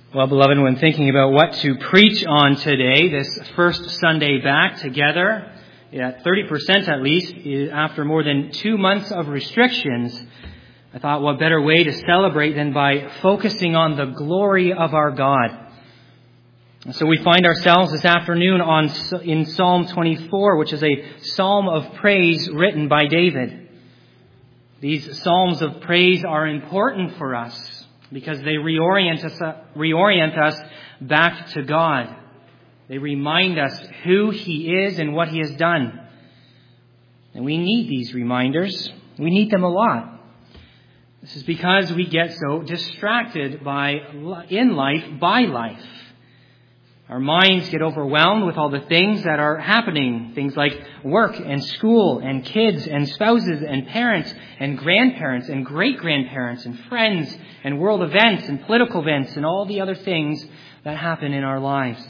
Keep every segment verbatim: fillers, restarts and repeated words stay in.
Well, beloved, when thinking about what to preach on today, this first Sunday back together, at thirty percent at least, after more than two months of restrictions, I thought what better way to celebrate than by focusing on the glory of our God. And so we find ourselves this afternoon on in Psalm twenty-four, which is a psalm of praise written by David. These psalms of praise are important for us, because they reorient us, reorient us back to God. They remind us who He is and what He has done. And we need these reminders. We need them a lot. This is because we get so distracted by in life by life. Our minds get overwhelmed with all the things that are happening. Things like work and school and kids and spouses and parents and grandparents and great-grandparents and friends and world events and political events and all the other things that happen in our lives.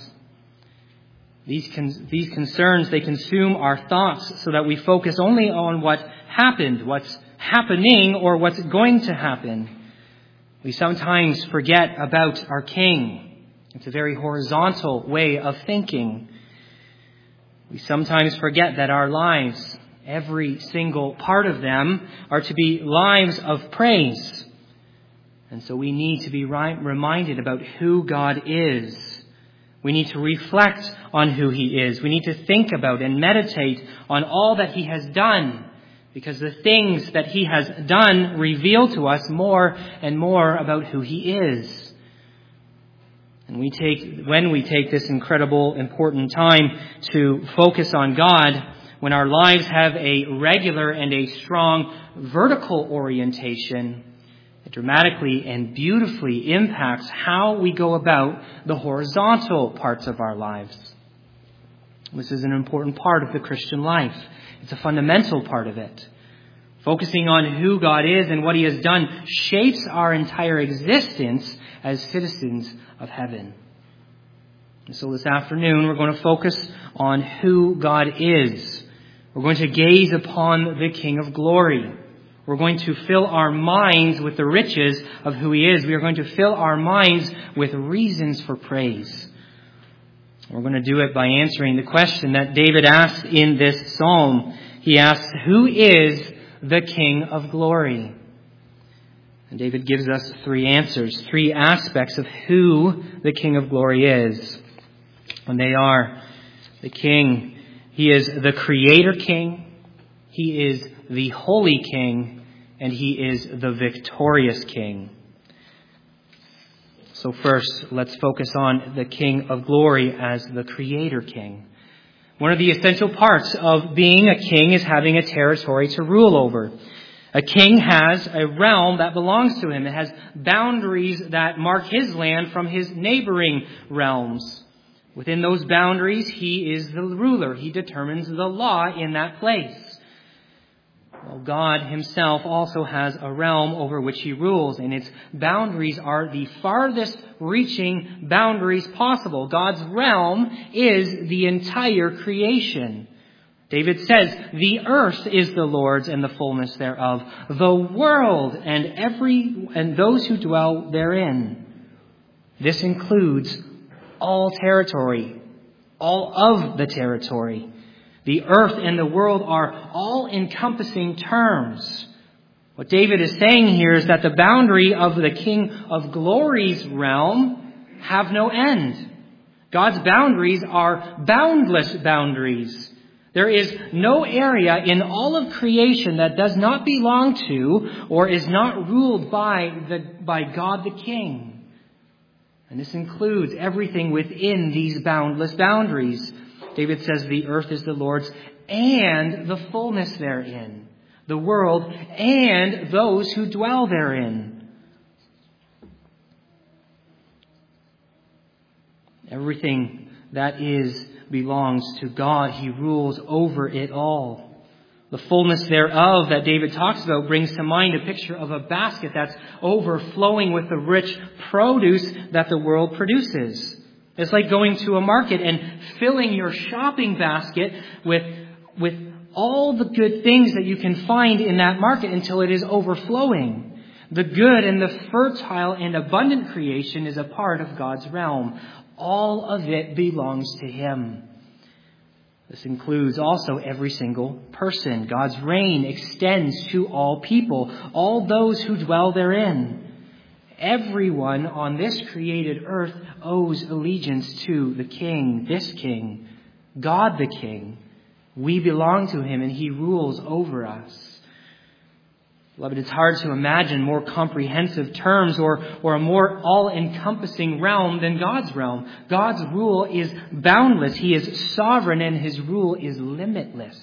These, con- these concerns, they consume our thoughts so that we focus only on what happened, what's happening, or what's going to happen. We sometimes forget about our King. It's a very horizontal way of thinking. We sometimes forget that our lives, every single part of them, are to be lives of praise. And so we need to be reminded about who God is. We need to reflect on who He is. We need to think about and meditate on all that He has done, because the things that He has done reveal to us more and more about who He is. And we take, when we take this incredible, important time to focus on God, when our lives have a regular and a strong vertical orientation, it dramatically and beautifully impacts how we go about the horizontal parts of our lives. This is an important part of the Christian life. It's a fundamental part of it. Focusing on who God is and what He has done shapes our entire existence as citizens of heaven. And so this afternoon we're going to focus on who God is. We're going to gaze upon the King of Glory. We're going to fill our minds with the riches of who He is. We are going to fill our minds with reasons for praise. We're going to do it by answering the question that David asked in this psalm. He asks, who is the King of Glory? And David gives us three answers, three aspects of who the King of Glory is. And they are the King. He is the Creator King. He is the Holy King. And He is the victorious King. So first, let's focus on the King of Glory as the Creator King. One of the essential parts of being a king is having a territory to rule over. A king has a realm that belongs to him. It has boundaries that mark his land from his neighboring realms. Within those boundaries, he is the ruler. He determines the law in that place. Well, God Himself also has a realm over which He rules, and its boundaries are the farthest reaching boundaries possible. God's realm is the entire creation. David says, the earth is the Lord's and the fullness thereof, the world and every and those who dwell therein. This includes all territory, all of the territory. The earth and the world are all-encompassing terms. What David is saying here is that the boundary of the King of Glory's realm have no end. God's boundaries are boundless boundaries. There is no area in all of creation that does not belong to or is not ruled by the by God the King. And this includes everything within these boundless boundaries. David says the earth is the Lord's and the fullness therein, the world and those who dwell therein. Everything that is belongs to God. He rules over it all. The fullness thereof that David talks about brings to mind a picture of a basket that's overflowing with the rich produce that the world produces. It's like going to a market and filling your shopping basket with, with all the good things that you can find in that market until it is overflowing. The good and the fertile and abundant creation is a part of God's realm. All of it belongs to Him. This includes also every single person. God's reign extends to all people, all those who dwell therein. Everyone on this created earth owes allegiance to the King, this King, God the King. We belong to Him and He rules over us. Beloved, it's hard to imagine more comprehensive terms or, or a more all-encompassing realm than God's realm. God's rule is boundless. He is sovereign and His rule is limitless.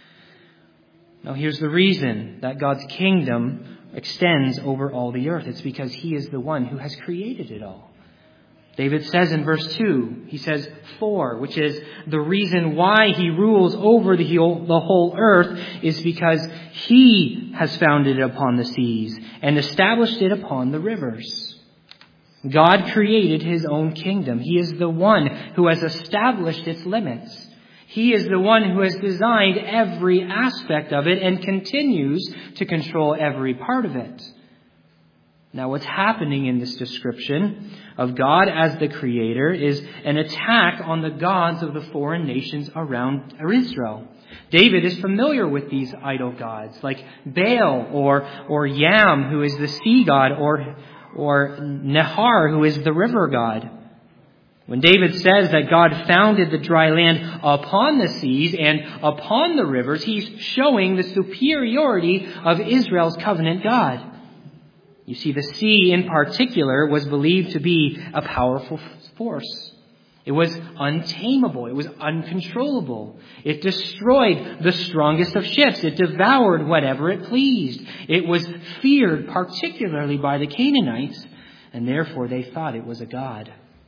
Now, here's the reason that God's kingdom extends over all the earth. It's because He is the one who has created it all. David says in verse two, he says, for, which is the reason why He rules over the whole, the whole earth is because He has founded it upon the seas and established it upon the rivers. God created His own kingdom. He is the one who has established its limits. He is the one who has designed every aspect of it and continues to control every part of it. Now, what's happening in this description of God as the Creator is an attack on the gods of the foreign nations around Israel. David is familiar with these idol gods like Baal or, or Yam, who is the sea god, or, or Nehar, who is the river god. When David says that God founded the dry land upon the seas and upon the rivers, he's showing the superiority of Israel's covenant God. You see, the sea in particular was believed to be a powerful force. It was untamable. It was uncontrollable. It destroyed the strongest of ships. It devoured whatever it pleased. It was feared particularly by the Canaanites, and therefore they thought it was a god.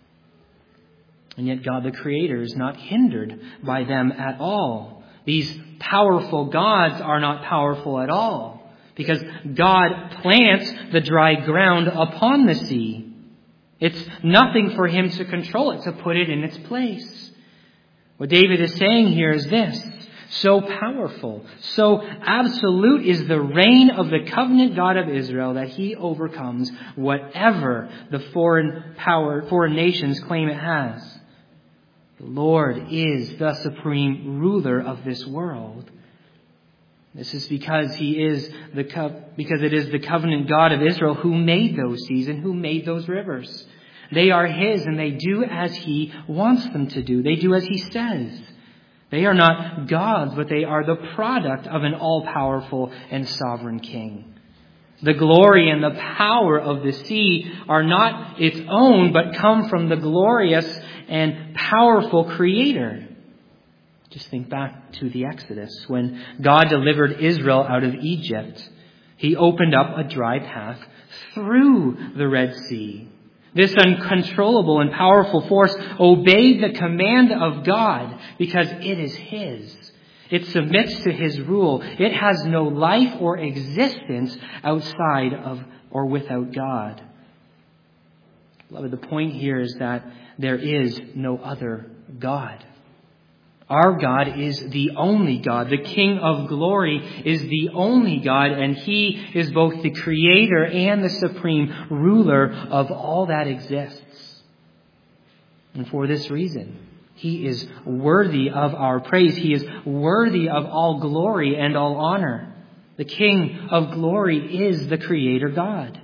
And yet God the Creator is not hindered by them at all. These powerful gods are not powerful at all, because God plants the dry ground upon the sea. It's nothing for Him to control it, to put it in its place. What David is saying here is this: so powerful, so absolute is the reign of the covenant God of Israel that He overcomes whatever the foreign power, foreign nations claim it has. The Lord is the supreme ruler of this world. This is because He is the co- because it is the covenant God of Israel who made those seas and who made those rivers. They are His, and they do as He wants them to do. They do as He says. They are not gods, but they are the product of an all-powerful and sovereign King. The glory and the power of the sea are not its own, but come from the glorious and powerful Creator. Just think back to the Exodus. When God delivered Israel out of Egypt, He opened up a dry path through the Red Sea. This uncontrollable and powerful force obeyed the command of God because it is His. It submits to His rule. It has no life or existence outside of or without God. Beloved, the point here is that there is no other God. Our God is the only God. The King of glory is the only God, and He is both the Creator and the supreme ruler of all that exists. And for this reason, He is worthy of our praise. He is worthy of all glory and all honor. The King of glory is the Creator God.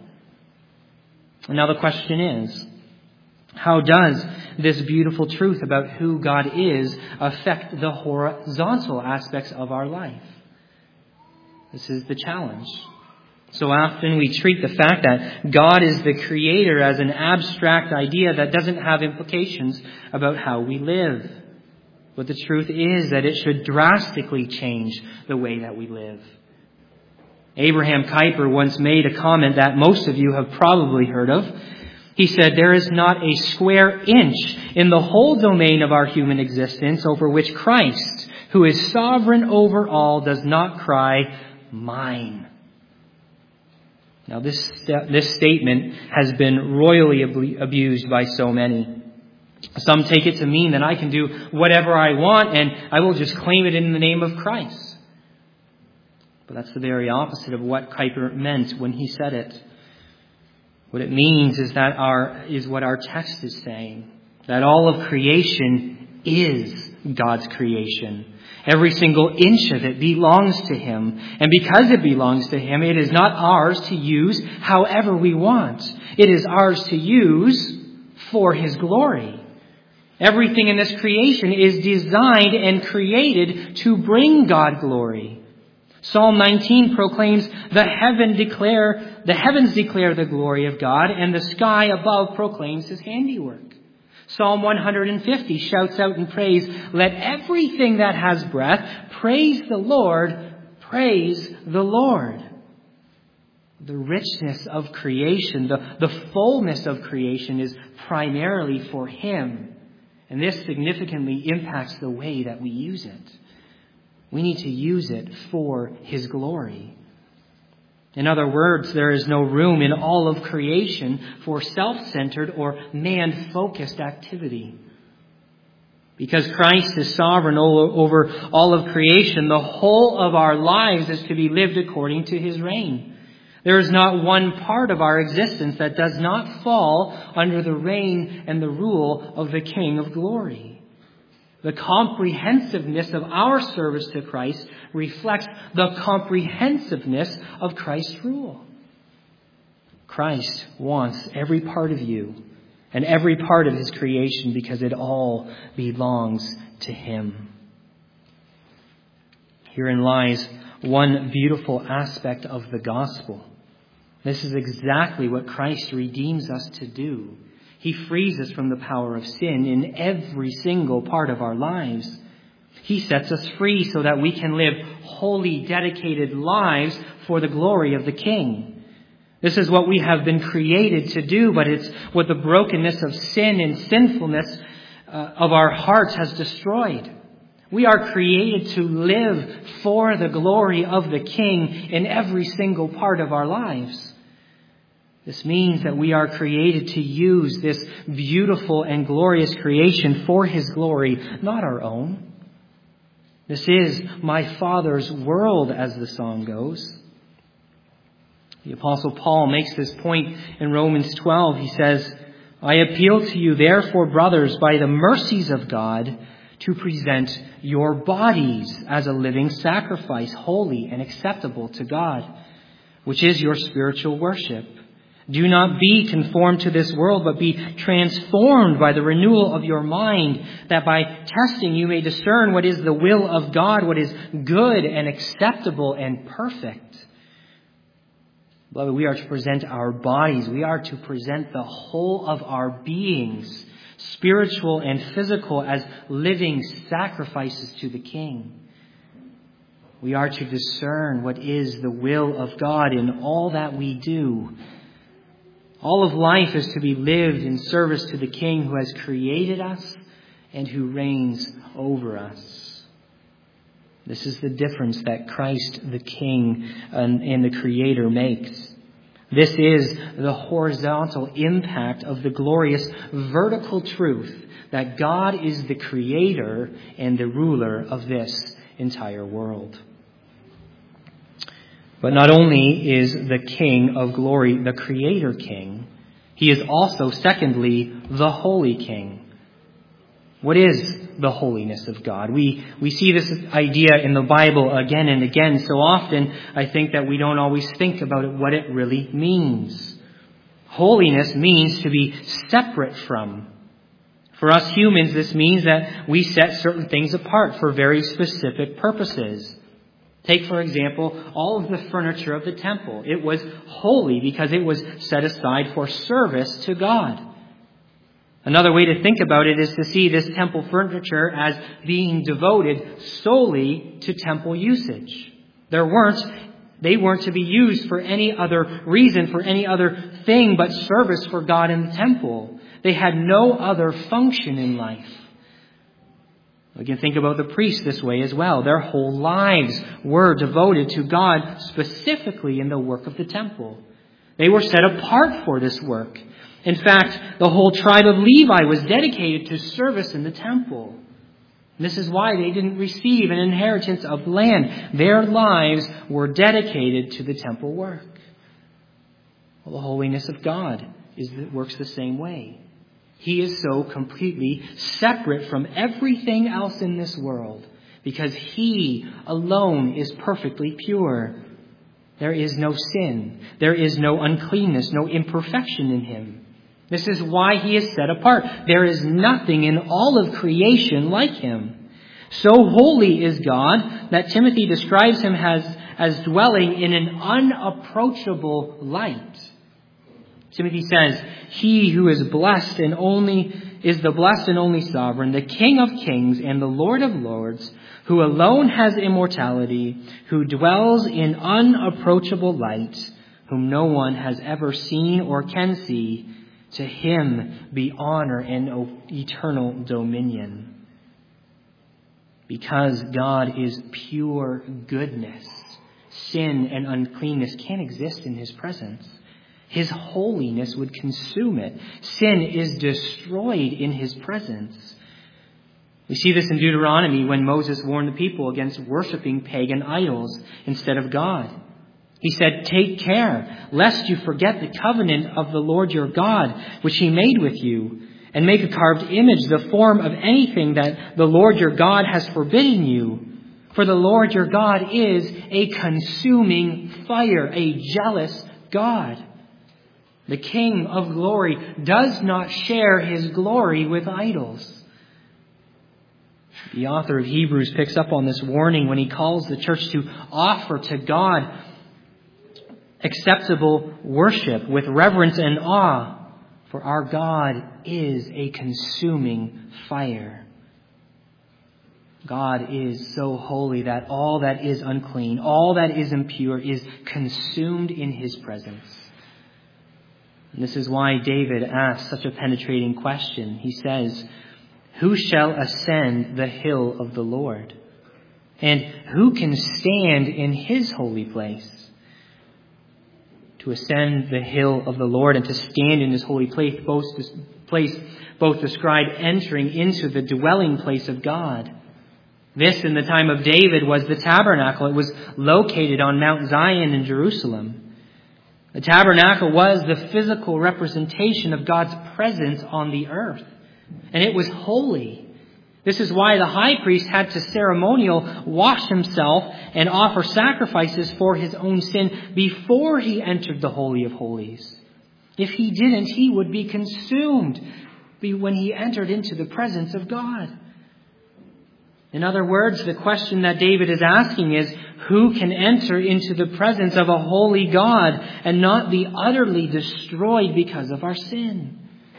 And now the question is, how does this beautiful truth about who God is affect the horizontal aspects of our life? This is the challenge. So often we treat the fact that God is the Creator as an abstract idea that doesn't have implications about how we live. But the truth is that it should drastically change the way that we live. Abraham Kuyper once made a comment that most of you have probably heard of. He said, "There is not a square inch in the whole domain of our human existence over which Christ, who is sovereign over all, does not cry, 'Mine.'" Now this, this statement has been royally abused by so many. Some take it to mean that I can do whatever I want and I will just claim it in the name of Christ. But that's the very opposite of what Kuyper meant when he said it. What it means is that our is what our text is saying, that all of creation is God's creation. Every single inch of it belongs to Him. And because it belongs to Him, it is not ours to use however we want. It is ours to use for His glory. Everything in this creation is designed and created to bring God glory. Psalm nineteen proclaims, the heaven declare, the heavens declare the glory of God, and the sky above proclaims His handiwork. Psalm one hundred fifty shouts out in praise, let everything that has breath praise the Lord, praise the Lord. The richness of creation, the, the fullness of creation is primarily for Him. And this significantly impacts the way that we use it. We need to use it for His glory. In other words, there is no room in all of creation for self-centered or man-focused activity. Because Christ is sovereign over all of creation, the whole of our lives is to be lived according to His reign. There is not one part of our existence that does not fall under the reign and the rule of the King of glory. The comprehensiveness of our service to Christ reflects the comprehensiveness of Christ's rule. Christ wants every part of you and every part of His creation because it all belongs to Him. Herein lies one beautiful aspect of the gospel. This is exactly what Christ redeems us to do. He frees us from the power of sin in every single part of our lives. He sets us free so that we can live holy, dedicated lives for the glory of the King. This is what we have been created to do, but it's what the brokenness of sin and sinfulness uh, of our hearts has destroyed. We are created to live for the glory of the King in every single part of our lives. This means that we are created to use this beautiful and glorious creation for His glory, not our own. This is my Father's world, as the song goes. The Apostle Paul makes this point in Romans twelve. He says, I appeal to you, therefore, brothers, by the mercies of God, to present your bodies as a living sacrifice, holy and acceptable to God, which is your spiritual worship. Do not be conformed to this world, but be transformed by the renewal of your mind, that by testing you may discern what is the will of God, what is good and acceptable and perfect. Beloved, we are to present our bodies. We are to present the whole of our beings, spiritual and physical, as living sacrifices to the King. We are to discern what is the will of God in all that we do. All of life is to be lived in service to the King who has created us and who reigns over us. This is the difference that Christ the King and the Creator makes. This is the horizontal impact of the glorious vertical truth that God is the Creator and the ruler of this entire world. But not only is the King of glory the Creator King, He is also, secondly, the Holy King. What is the holiness of God? We we see this idea in the Bible again and again. So often, I think that we don't always think about it, what it really means. Holiness means to be separate from. For us humans, this means that we set certain things apart for very specific purposes. Take, for example, all of the furniture of the temple. It was holy because it was set aside for service to God. Another way to think about it is to see this temple furniture as being devoted solely to temple usage. There weren't, they weren't to be used for any other reason, for any other thing but service for God in the temple. They had no other function in life. We can think about the priests this way as well. Their whole lives were devoted to God, specifically in the work of the temple. They were set apart for this work. In fact, the whole tribe of Levi was dedicated to service in the temple. This is why they didn't receive an inheritance of land. Their lives were dedicated to the temple work. Well, the holiness of God is works the same way. He is so completely separate from everything else in this world because He alone is perfectly pure. There is no sin. There is no uncleanness, no imperfection in Him. This is why He is set apart. There is nothing in all of creation like Him. So holy is God that Timothy describes Him as, as dwelling in an unapproachable light. Timothy says, He who is blessed and only is the blessed and only sovereign, the King of kings and the Lord of lords, who alone has immortality, who dwells in unapproachable light, whom no one has ever seen or can see, to Him be honor and eternal dominion. Because God is pure goodness, sin and uncleanness can't exist in His presence. His holiness would consume it. Sin is destroyed in His presence. We see this in Deuteronomy when Moses warned the people against worshiping pagan idols instead of God. He said, "Take care, lest you forget the covenant of the Lord your God, which He made with you, and make a carved image, the form of anything that the Lord your God has forbidden you. For the Lord your God is a consuming fire, a jealous God." The King of glory does not share His glory with idols. The author of Hebrews picks up on this warning when he calls the church to offer to God acceptable worship with reverence and awe, for our God is a consuming fire. God is so holy that all that is unclean, all that is impure is consumed in His presence. And this is why David asks such a penetrating question. He says, "Who shall ascend the hill of the Lord? And who can stand in His holy place?" To ascend the hill of the Lord and to stand in His holy place both, place, both describe entering into the dwelling place of God. This, in the time of David, was the tabernacle. It was located on Mount Zion in Jerusalem. The tabernacle was the physical representation of God's presence on the earth. And it was holy. This is why the high priest had to ceremonial wash himself and offer sacrifices for his own sin before he entered the Holy of Holies. If he didn't, he would be consumed when he entered into the presence of God. In other words, the question that David is asking is, who can enter into the presence of a holy God and not be utterly destroyed because of our sin?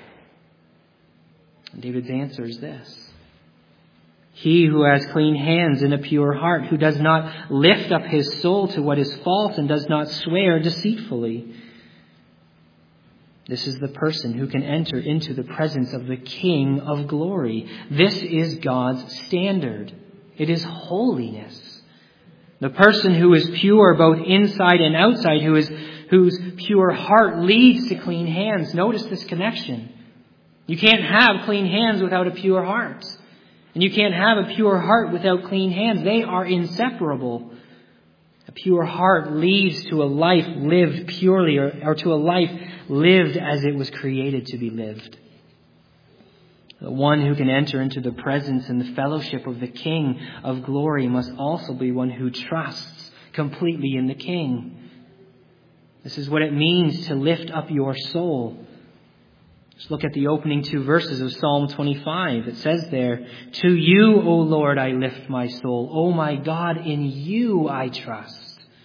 And David's answer is this: he who has clean hands and a pure heart, who does not lift up his soul to what is false and does not swear deceitfully. This is the person who can enter into the presence of the King of glory. This is God's standard. It is holiness. The person who is pure both inside and outside, who is whose pure heart leads to clean hands. Notice this connection. You can't have clean hands without a pure heart. And you can't have a pure heart without clean hands. They are inseparable. A pure heart leads to a life lived purely, or, or to a life lived as it was created to be lived. The one who can enter into the presence and the fellowship of the King of glory must also be one who trusts completely in the King. This is what it means to lift up your soul. Let's look at the opening two verses of Psalm twenty-five. It says there, "To you, O Lord, I lift my soul. O my God, in you I trust."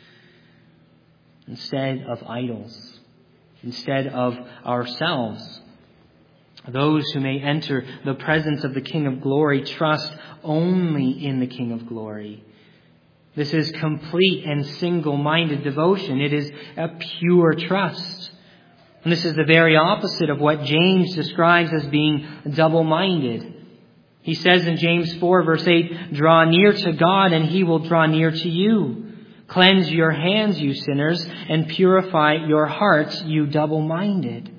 Instead of idols, instead of ourselves, those who may enter the presence of the King of glory trust only in the King of glory. This is complete and single-minded devotion. It is a pure trust. And this is the very opposite of what James describes as being double-minded. He says in James four, verse eight, "Draw near to God, and He will draw near to you. Cleanse your hands, you sinners, and purify your hearts, you double-minded."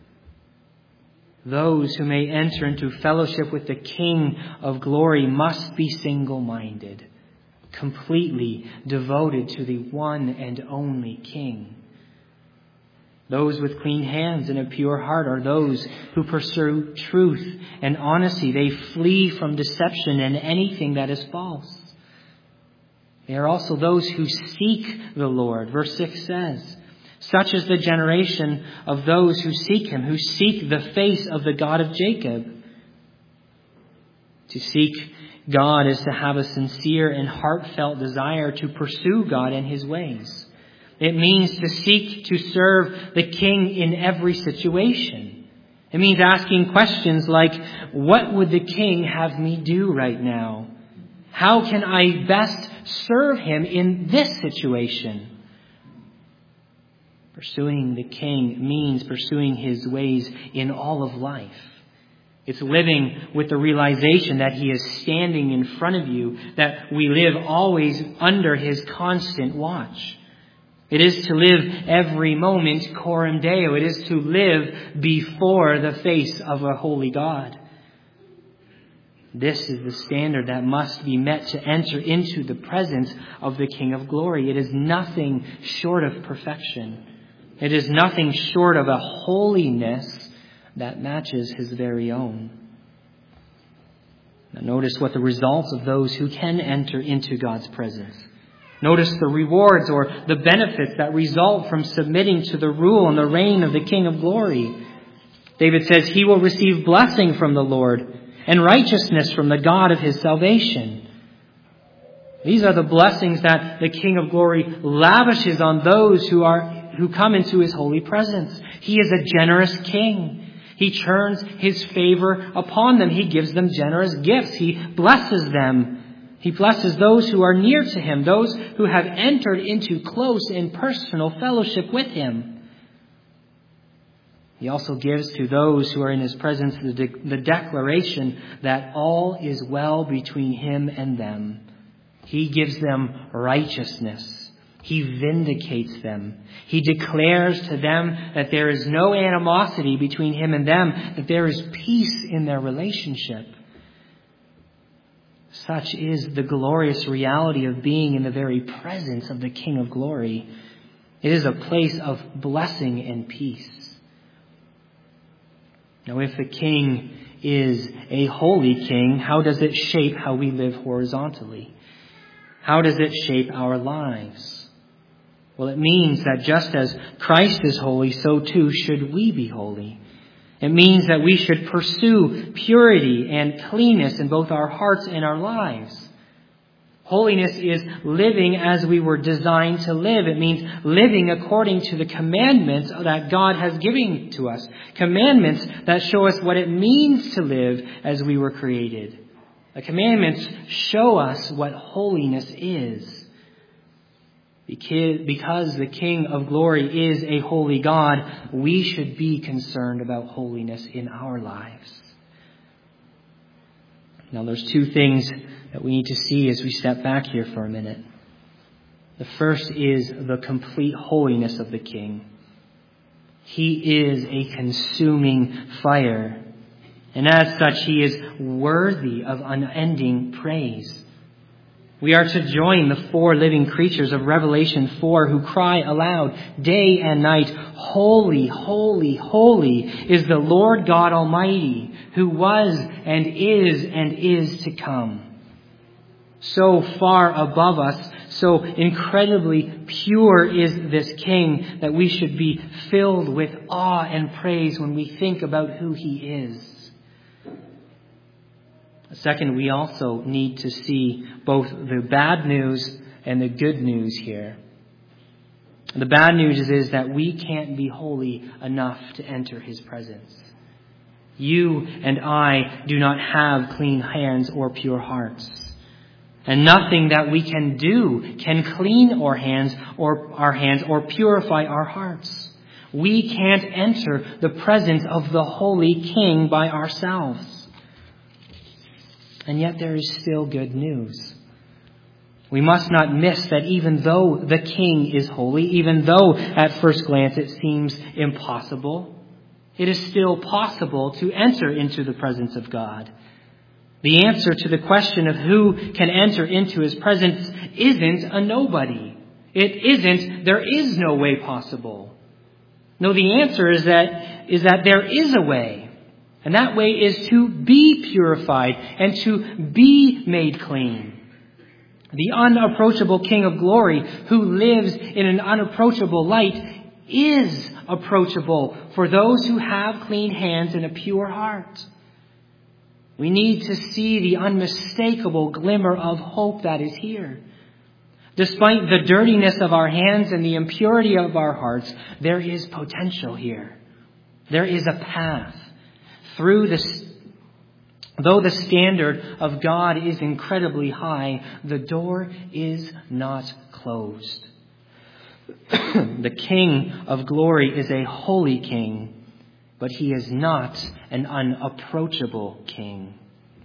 Those who may enter into fellowship with the King of glory must be single-minded, completely devoted to the one and only King. Those with clean hands and a pure heart are those who pursue truth and honesty. They flee from deception and anything that is false. They are also those who seek the Lord. Verse six says, such is the generation of those who seek him, who seek the face of the God of Jacob. To seek God is to have a sincere and heartfelt desire to pursue God and his ways. It means to seek to serve the King in every situation. It means asking questions like, what would the King have me do right now? How can I best serve him in this situation? Pursuing the King means pursuing his ways in all of life. It's living with the realization that he is standing in front of you, that we live always under his constant watch. It is to live every moment coram Deo. It is to live before the face of a holy God. This is the standard that must be met to enter into the presence of the King of Glory. It is nothing short of perfection. It is nothing short of a holiness that matches his very own. Now notice what the results of those who can enter into God's presence. Notice the rewards or the benefits that result from submitting to the rule and the reign of the King of Glory. David says he will receive blessing from the Lord and righteousness from the God of his salvation. These are the blessings that the King of Glory lavishes on those who are who come into his holy presence. He is a generous king. He turns his favor upon them. He gives them generous gifts. He blesses them. He blesses those who are near to him, those who have entered into close and personal fellowship with him. He also gives to those who are in his presence the, de- the declaration that all is well between him and them. He gives them righteousness. He vindicates them. He declares to them that there is no animosity between him and them, that there is peace in their relationship. Such is the glorious reality of being in the very presence of the King of Glory. It is a place of blessing and peace. Now, if the King is a holy King, how does it shape how we live horizontally? How does it shape our lives? Well, it means that just as Christ is holy, so too should we be holy. It means that we should pursue purity and cleanness in both our hearts and our lives. Holiness is living as we were designed to live. It means living according to the commandments that God has given to us. Commandments that show us what it means to live as we were created. The commandments show us what holiness is. Because the King of Glory is a holy God, we should be concerned about holiness in our lives. Now, there's two things that we need to see as we step back here for a minute. The first is the complete holiness of the King. He is a consuming fire, and as such, he is worthy of unending praise. We are to join the four living creatures of Revelation four who cry aloud day and night, holy, holy, holy is the Lord God Almighty, who was and is and is to come. So far above us, so incredibly pure is this King that we should be filled with awe and praise when we think about who he is. Second, we also need to see both the bad news and the good news here. The bad news is that we can't be holy enough to enter his presence. You and I do not have clean hands or pure hearts. And nothing that we can do can clean our hands or our hands or purify our hearts. We can't enter the presence of the holy King by ourselves. And yet there is still good news. We must not miss that even though the King is holy, even though at first glance it seems impossible, it is still possible to enter into the presence of God. The answer to the question of who can enter into his presence isn't a nobody. It isn't, there is no way possible. No, the answer is that, is that there is a way. And that way is to be purified and to be made clean. The unapproachable King of glory who lives in an unapproachable light is approachable for those who have clean hands and a pure heart. We need to see the unmistakable glimmer of hope that is here. Despite the dirtiness of our hands and the impurity of our hearts, there is potential here. There is a path through this. Though the standard of God is incredibly high, the door is not closed. The King of glory is a holy king, but he is not an unapproachable king.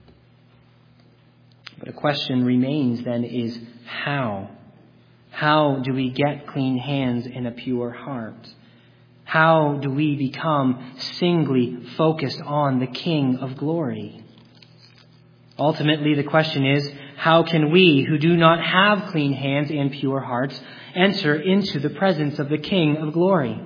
But a question remains then is how? How do we get clean hands and a pure heart? How do we become singly focused on the King of glory? Ultimately, the question is, how can we who do not have clean hands and pure hearts enter into the presence of the King of glory?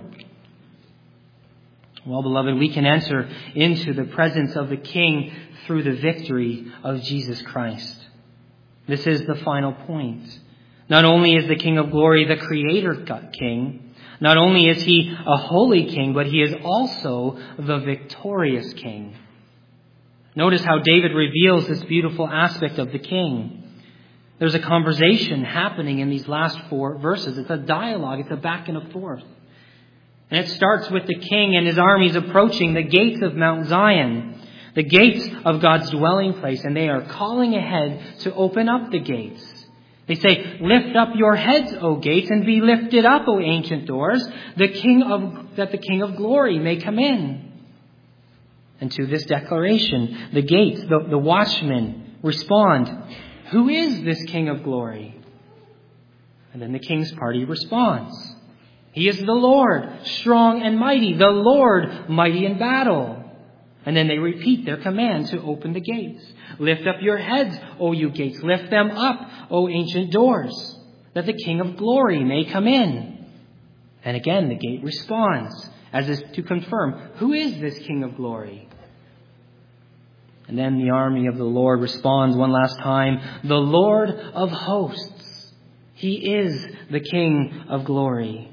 Well, beloved, we can enter into the presence of the King through the victory of Jesus Christ. This is the final point. Not only is the King of glory the Creator King, not only is he a holy king, but he is also the victorious king. Notice how David reveals this beautiful aspect of the king. There's a conversation happening in these last four verses. It's a dialogue. It's a back and a forth. And it starts with the king and his armies approaching the gates of Mount Zion, the gates of God's dwelling place. And they are calling ahead to open up the gates. They say, "Lift up your heads, O gates, and be lifted up, O ancient doors, the King of, that the King of glory may come in." And to this declaration, the gates, the, the watchmen respond, "Who is this King of glory?" And then the king's party responds, "He is the Lord, strong and mighty, the Lord, mighty in battle." And then they repeat their command to open the gates. "Lift up your heads, O you gates. Lift them up, O ancient doors, that the King of glory may come in." And again, the gate responds, as is to confirm, "Who is this King of glory?" And then the army of the Lord responds one last time, "The Lord of hosts. He is the King of glory."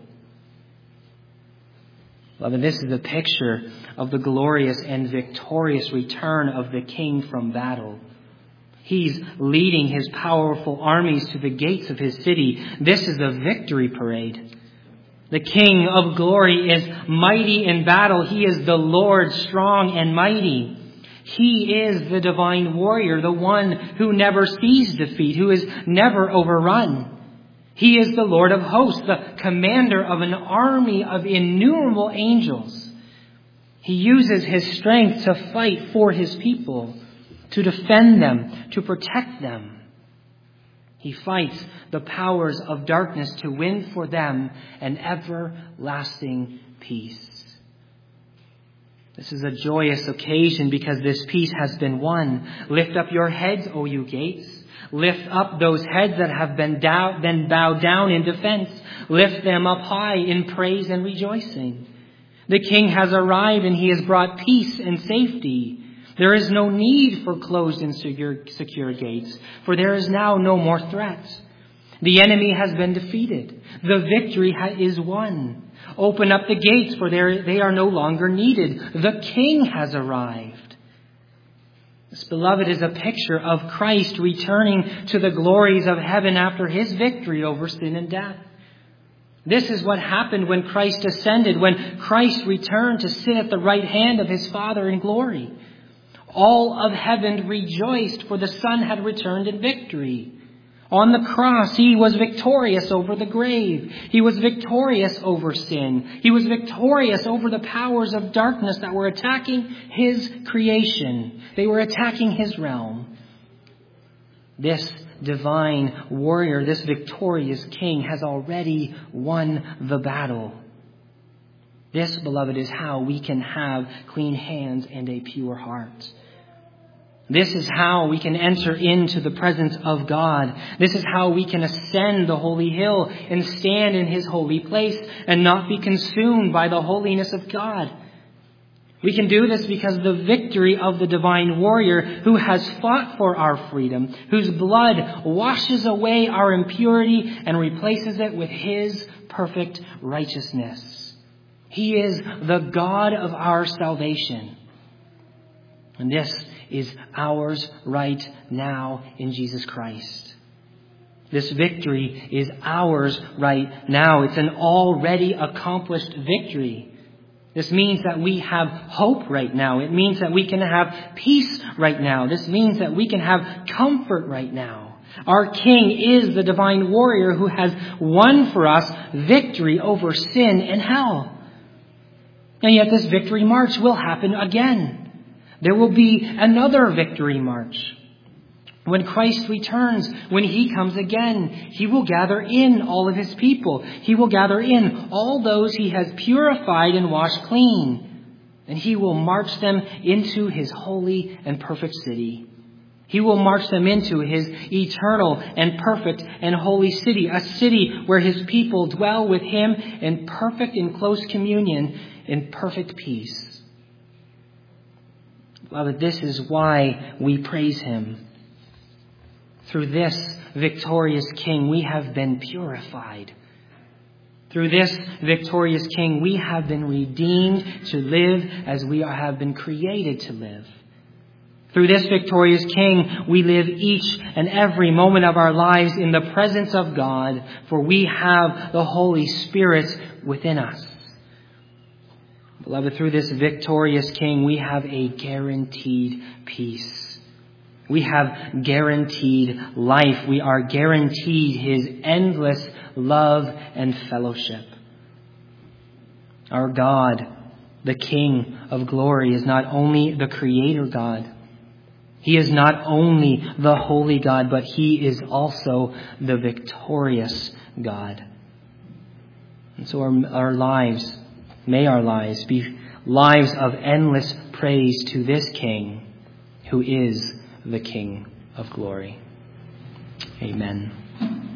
Beloved, this is a picture of the glorious and victorious return of the King from battle. He's leading his powerful armies to the gates of his city. This is a victory parade. The King of glory is mighty in battle. He is the Lord, strong and mighty. He is the divine warrior, the one who never sees defeat, who is never overrun. He is the Lord of hosts, the commander of an army of innumerable angels. He uses his strength to fight for his people, to defend them, to protect them. He fights the powers of darkness to win for them an everlasting peace. This is a joyous occasion because this peace has been won. Lift up your heads, O you gates. Lift up those heads that have been, down, been bowed down in defense. Lift them up high in praise and rejoicing. The King has arrived and he has brought peace and safety. There is no need for closed and secure, secure gates, for there is now no more threat. The enemy has been defeated. The victory ha- is won. Open up the gates, for they are no longer needed. The King has arrived. This, beloved, is a picture of Christ returning to the glories of heaven after his victory over sin and death. This is what happened when Christ ascended, when Christ returned to sit at the right hand of his Father in glory. All of heaven rejoiced, for the Son had returned in victory. On the cross, he was victorious over the grave. He was victorious over sin. He was victorious over the powers of darkness that were attacking his creation. They were attacking his realm. This divine warrior, this victorious King, has already won the battle. This, beloved, is how we can have clean hands and a pure heart. This is how we can enter into the presence of God. This is how we can ascend the holy hill and stand in His holy place and not be consumed by the holiness of God. We can do this because of the victory of the divine warrior who has fought for our freedom, whose blood washes away our impurity and replaces it with His perfect righteousness. He is the God of our salvation. And this is ours right now in Jesus Christ. This victory is ours right now. It's an already accomplished victory. This means that we have hope right now. It means that we can have peace right now. This means that we can have comfort right now. Our King is the divine warrior who has won for us victory over sin and hell. And yet this victory march will happen again. There will be another victory march. When Christ returns, when He comes again, He will gather in all of His people. He will gather in all those He has purified and washed clean. And He will march them into His holy and perfect city. He will march them into His eternal and perfect and holy city, a city where His people dwell with Him in perfect and close communion, in perfect peace. Beloved, this is why we praise Him. Through this victorious King, we have been purified. Through this victorious King, we have been redeemed to live as we have been created to live. Through this victorious King, we live each and every moment of our lives in the presence of God, for we have the Holy Spirit within us. Beloved, through this victorious King, we have a guaranteed peace. We have guaranteed life. We are guaranteed His endless love and fellowship. Our God, the King of glory, is not only the Creator God. He is not only the holy God, but He is also the victorious God. And so our, our lives, may our lives be lives of endless praise to this King who is the King of glory. Amen.